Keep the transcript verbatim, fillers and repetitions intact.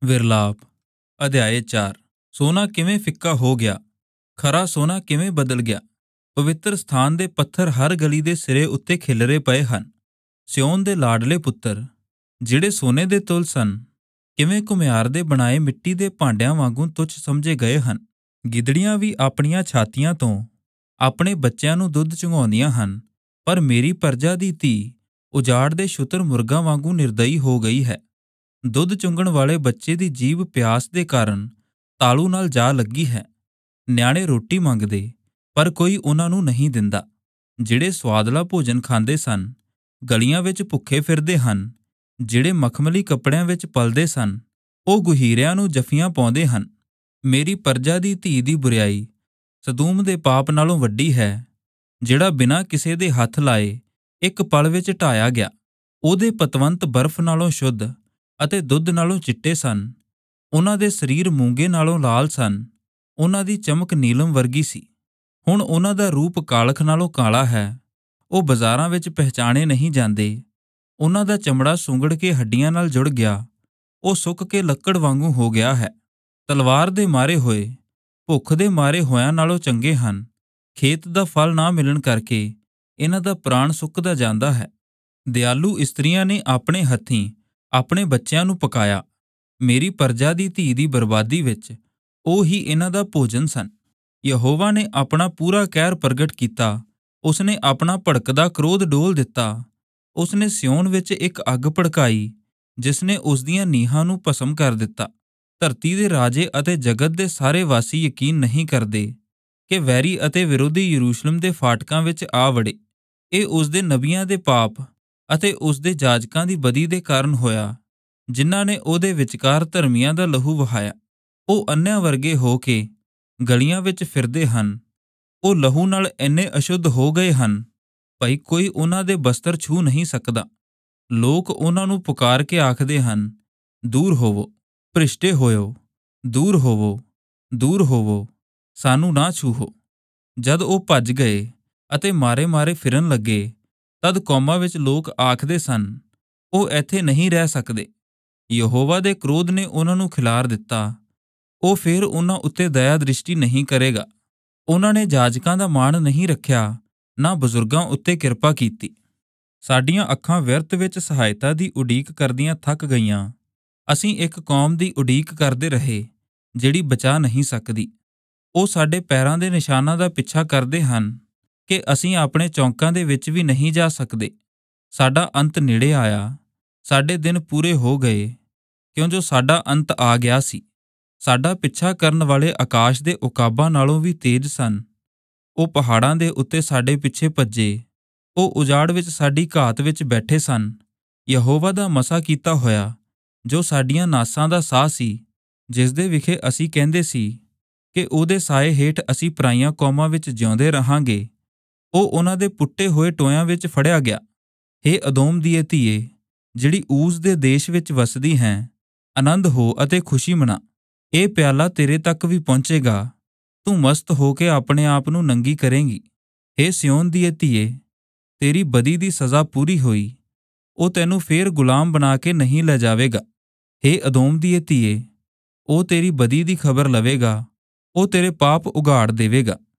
ਵਿਰਲਾਪ ਅਧਿਆਇ ਚਾਰ। ਸੋਨਾ ਕਿਵੇਂ ਫਿੱਕਾ ਹੋ ਗਿਆ, ਖਰਾ ਸੋਨਾ ਕਿਵੇਂ ਬਦਲ ਗਿਆ। ਪਵਿੱਤਰ ਸਥਾਨ ਦੇ ਪੱਥਰ ਹਰ ਗਲੀ ਦੇ ਸਿਰੇ ਉੱਤੇ ਖਿਲਰੇ ਪਏ ਹਨ। ਸਿਯੋਨ ਦੇ ਲਾਡਲੇ ਪੁੱਤਰ, ਜਿਹੜੇ ਸੋਨੇ ਦੇ ਤੁਲ ਸਨ, ਕਿਵੇਂ ਘੁਮਿਆਰ ਦੇ ਬਣਾਏ ਮਿੱਟੀ ਦੇ ਭਾਂਡਿਆਂ ਵਾਂਗੂ ਤੁੱਛ ਸਮਝੇ ਗਏ ਹਨ। ਗਿੱਦੜੀਆਂ ਵੀ ਆਪਣੀਆਂ ਛਾਤੀਆਂ ਤੋਂ ਆਪਣੇ ਬੱਚਿਆਂ ਨੂੰ ਦੁੱਧ ਚੁੰਘਾਉਂਦੀਆਂ ਹਨ, ਪਰ ਮੇਰੀ ਪਰਜਾ ਦੀ ਧੀ ਉਜਾੜ ਦੇ ਸ਼ੁਤਰ ਮੁਰਗਾਂ ਵਾਂਗੂ ਨਿਰਦਈ ਹੋ ਗਈ ਹੈ। ਦੁੱਧ ਚੁੰਘਣ ਵਾਲੇ ਬੱਚੇ ਦੀ ਜੀਭ ਪਿਆਸ ਦੇ ਕਾਰਨ ਤਾਲੂ ਨਾਲ ਜਾ ਲੱਗੀ ਹੈ। ਨਿਆਣੇ ਰੋਟੀ ਮੰਗਦੇ, ਪਰ ਕੋਈ ਉਹਨਾਂ ਨੂੰ ਨਹੀਂ ਦਿੰਦਾ। ਜਿਹੜੇ ਸਵਾਦਲਾ ਭੋਜਨ ਖਾਂਦੇ ਸਨ, ਗਲੀਆਂ ਵਿੱਚ ਭੁੱਖੇ ਫਿਰਦੇ ਹਨ। ਜਿਹੜੇ ਮਖਮਲੀ ਕੱਪੜਿਆਂ ਵਿੱਚ ਪਲਦੇ ਸਨ, ਉਹ ਗੁਹੀਰਿਆਂ ਨੂੰ ਜੱਫੀਆਂ ਪਾਉਂਦੇ ਹਨ। ਮੇਰੀ ਪਰਜਾ ਦੀ ਧੀ ਦੀ ਬੁਰਿਆਈ ਸਦੂਮ ਦੇ ਪਾਪ ਨਾਲੋਂ ਵੱਡੀ ਹੈ, ਜਿਹੜਾ ਬਿਨਾਂ ਕਿਸੇ ਦੇ ਹੱਥ ਲਾਏ ਇੱਕ ਪਲ ਵਿੱਚ ਢਾਇਆ ਗਿਆ। ਉਹਦੇ ਪਤਵੰਤ ਬਰਫ਼ ਨਾਲੋਂ ਸ਼ੁੱਧ ਅਤੇ ਦੁੱਧ ਨਾਲੋਂ ਚਿੱਟੇ ਸਨ। ਉਹਨਾਂ ਦੇ ਸਰੀਰ ਮੂੰਗੇ ਨਾਲੋਂ ਲਾਲ ਸਨ। ਉਹਨਾਂ ਦੀ ਚਮਕ ਨੀਲਮ ਵਰਗੀ ਸੀ। ਹੁਣ ਉਹਨਾਂ ਦਾ ਰੂਪ ਕਾਲਖ ਨਾਲੋਂ ਕਾਲਾ ਹੈ। ਉਹ ਬਾਜ਼ਾਰਾਂ ਵਿੱਚ ਪਹਿਚਾਣੇ ਨਹੀਂ ਜਾਂਦੇ। ਉਹਨਾਂ ਦਾ ਚਮੜਾ ਸੁੰਗੜ ਕੇ ਹੱਡੀਆਂ ਨਾਲ ਜੁੜ ਗਿਆ। ਉਹ ਸੁੱਕ ਕੇ ਲੱਕੜ ਵਾਂਗੂ ਹੋ ਗਿਆ ਹੈ। ਤਲਵਾਰ ਦੇ ਮਾਰੇ ਹੋਏ ਭੁੱਖ ਦੇ ਮਾਰੇ ਹੋਇਆਂ ਨਾਲੋਂ ਚੰਗੇ ਹਨ। ਖੇਤ ਦਾ ਫਲ ਨਾ ਮਿਲਣ ਕਰਕੇ ਇਹਨਾਂ ਦਾ ਪ੍ਰਾਣ ਸੁੱਕਦਾ ਜਾਂਦਾ ਹੈ। ਦਿਆਲੂ ਇਸਤਰੀਆਂ ਨੇ ਆਪਣੇ ਹੱਥੀਂ ਆਪਣੇ ਬੱਚਿਆਂ ਨੂੰ ਪਕਾਇਆ। ਮੇਰੀ ਪਰਜਾ ਦੀ ਧੀ ਦੀ ਬਰਬਾਦੀ ਵਿੱਚ ਉਹ ਹੀ ਇਹਨਾਂ ਦਾ ਭੋਜਨ ਸਨ। ਯਹੋਵਾ ਨੇ ਆਪਣਾ ਪੂਰਾ ਕਹਿਰ ਪ੍ਰਗਟ ਕੀਤਾ। ਉਸਨੇ ਆਪਣਾ ਭੜਕਦਾ ਕ੍ਰੋਧ ਡੋਲ ਦਿੱਤਾ। ਉਸਨੇ ਸਿਯੋਨ ਵਿੱਚ ਇੱਕ ਅੱਗ ਭੜਕਾਈ, ਜਿਸਨੇ ਉਸਦੀਆਂ ਨੀਹਾਂ ਨੂੰ ਭਸਮ ਕਰ ਦਿੱਤਾ। ਧਰਤੀ ਦੇ ਰਾਜੇ ਅਤੇ ਜਗਤ ਦੇ ਸਾਰੇ ਵਾਸੀ ਯਕੀਨ ਨਹੀਂ ਕਰਦੇ ਕਿ ਵੈਰੀ ਅਤੇ ਵਿਰੋਧੀ ਯਰੂਸ਼ਲਮ ਦੇ ਫਾਟਕਾਂ ਵਿੱਚ ਆ ਵੜੇ। ਇਹ ਉਸਦੇ ਨਬੀਆਂ ਦੇ ਪਾਪ ਅਤੇ ਉਸਦੇ ਜਾਜਕਾਂ ਦੀ ਬਦੀ ਦੇ ਕਾਰਨ ਹੋਇਆ, ਜਿਨ੍ਹਾਂ ਨੇ ਉਹਦੇ ਵਿਚਕਾਰ ਧਰਮੀਆਂ ਦਾ ਲਹੂ ਵਹਾਇਆ। ਉਹ ਅੰਨ੍ਹਿਆਂ ਵਰਗੇ ਹੋ ਕੇ ਗਲੀਆਂ ਵਿੱਚ ਫਿਰਦੇ ਹਨ। ਉਹ ਲਹੂ ਨਾਲ ਇੰਨੇ ਅਸ਼ੁੱਧ ਹੋ ਗਏ ਹਨ, ਭਈ ਕੋਈ ਉਹਨਾਂ ਦੇ ਬਸਤਰ ਛੂਹ ਨਹੀਂ ਸਕਦਾ। ਲੋਕ ਉਹਨਾਂ ਨੂੰ ਪੁਕਾਰ ਕੇ ਆਖਦੇ ਹਨ, ਦੂਰ ਹੋਵੋ, ਭ੍ਰਿਸ਼ਟੇ ਹੋਇਓ, ਦੂਰ ਹੋਵੋ, ਦੂਰ ਹੋਵੋ, ਸਾਨੂੰ ਨਾ ਛੂਹੋ। ਜਦ ਉਹ ਭੱਜ ਗਏ ਅਤੇ ਮਾਰੇ ਮਾਰੇ ਫਿਰਨ ਲੱਗੇ, ਤਦ ਕੌਮਾਂ ਵਿੱਚ ਲੋਕ ਆਖਦੇ ਸਨ, ਉਹ ਇੱਥੇ ਨਹੀਂ ਰਹਿ ਸਕਦੇ। ਯਹੋਵਾ ਦੇ ਕ੍ਰੋਧ ਨੇ ਉਹਨਾਂ ਨੂੰ ਖਿਲਾਰ ਦਿੱਤਾ। ਉਹ ਫੇਰ ਉਹਨਾਂ ਉੱਤੇ ਦਇਆ ਦ੍ਰਿਸ਼ਟੀ ਨਹੀਂ ਕਰੇਗਾ। ਉਹਨਾਂ ਨੇ ਜਾਜਕਾਂ ਦਾ ਮਾਣ ਨਹੀਂ ਰੱਖਿਆ, ਨਾ ਬਜ਼ੁਰਗਾਂ ਉੱਤੇ ਕਿਰਪਾ ਕੀਤੀ। ਸਾਡੀਆਂ ਅੱਖਾਂ ਵਿਅਰਥ ਵਿੱਚ ਸਹਾਇਤਾ ਦੀ ਉਡੀਕ ਕਰਦੀਆਂ ਥੱਕ ਗਈਆਂ। ਅਸੀਂ ਇੱਕ ਕੌਮ ਦੀ ਉਡੀਕ ਕਰਦੇ ਰਹੇ, ਜਿਹੜੀ ਬਚਾ ਨਹੀਂ ਸਕਦੀ। ਉਹ ਸਾਡੇ ਪੈਰਾਂ ਦੇ ਨਿਸ਼ਾਨਾਂ ਦਾ ਪਿੱਛਾ ਕਰਦੇ ਹਨ ਕਿ ਅਸੀਂ ਆਪਣੇ ਚੌਂਕਾਂ ਦੇ ਵਿੱਚ ਵੀ ਨਹੀਂ ਜਾ ਸਕਦੇ। ਸਾਡਾ ਅੰਤ ਨੇੜੇ ਆਇਆ, ਸਾਡੇ ਦਿਨ ਪੂਰੇ ਹੋ ਗਏ, ਕਿਉਂ ਜੋ ਸਾਡਾ ਅੰਤ ਆ ਗਿਆ ਸੀ। ਸਾਡਾ ਪਿੱਛਾ ਕਰਨ ਵਾਲੇ ਆਕਾਸ਼ ਦੇ ਉਕਾਬਾਂ ਨਾਲੋਂ ਵੀ ਤੇਜ਼ ਸਨ। ਉਹ ਪਹਾੜਾਂ ਦੇ ਉੱਤੇ ਸਾਡੇ ਪਿੱਛੇ ਭੱਜੇ। ਉਹ ਉਜਾੜ ਵਿੱਚ ਸਾਡੀ ਘਾਤ ਵਿੱਚ ਬੈਠੇ ਸਨ। ਯਹੋਵਾ ਦਾ ਮਸਾ ਕੀਤਾ ਹੋਇਆ, ਜੋ ਸਾਡੀਆਂ ਨਾਸਾਂ ਦਾ ਸਾਹ ਸੀ, ਜਿਸਦੇ ਵਿਖੇ ਅਸੀਂ ਕਹਿੰਦੇ ਸੀ ਕਿ ਉਹਦੇ ਸਾਏ ਹੇਠ ਅਸੀਂ ਪਰਾਈਆਂ ਕੌਮਾਂ ਵਿੱਚ ਜਿਉਂਦੇ ਰਹਾਂਗੇ, ਉਹ ਉਹਨਾਂ ਦੇ ਪੁੱਟੇ ਹੋਏ ਟੋਇਆਂ ਵਿੱਚ ਫੜਿਆ ਗਿਆ। ਹੇ ਅਦੋਮ ਦੀਏ ਧੀਏ, ਜਿਹੜੀ ਊਜ਼ ਦੇ ਦੇਸ਼ ਵਿੱਚ ਵਸਦੀ ਹੈ, ਆਨੰਦ ਹੋ ਅਤੇ ਖੁਸ਼ੀ ਮਨਾ। ਇਹ ਪਿਆਲਾ ਤੇਰੇ ਤੱਕ ਵੀ ਪਹੁੰਚੇਗਾ। ਤੂੰ ਮਸਤ ਹੋ ਕੇ ਆਪਣੇ ਆਪ ਨੂੰ ਨੰਗੀ ਕਰੇਂਗੀ। ਹੇ ਸਿਯੋਨ ਦੀਏ ਧੀਏ, ਤੇਰੀ ਬਦੀ ਦੀ ਸਜ਼ਾ ਪੂਰੀ ਹੋਈ। ਉਹ ਤੈਨੂੰ ਫੇਰ ਗੁਲਾਮ ਬਣਾ ਕੇ ਨਹੀਂ ਲੈ ਜਾਵੇਗਾ। ਹੇ ਅਦੋਮ ਦੀਏ ਧੀਏ, ਉਹ ਤੇਰੀ ਬਦੀ ਦੀ ਖਬਰ ਲਵੇਗਾ। ਉਹ ਤੇਰੇ ਪਾਪ ਉਘਾੜ ਦੇਵੇਗਾ।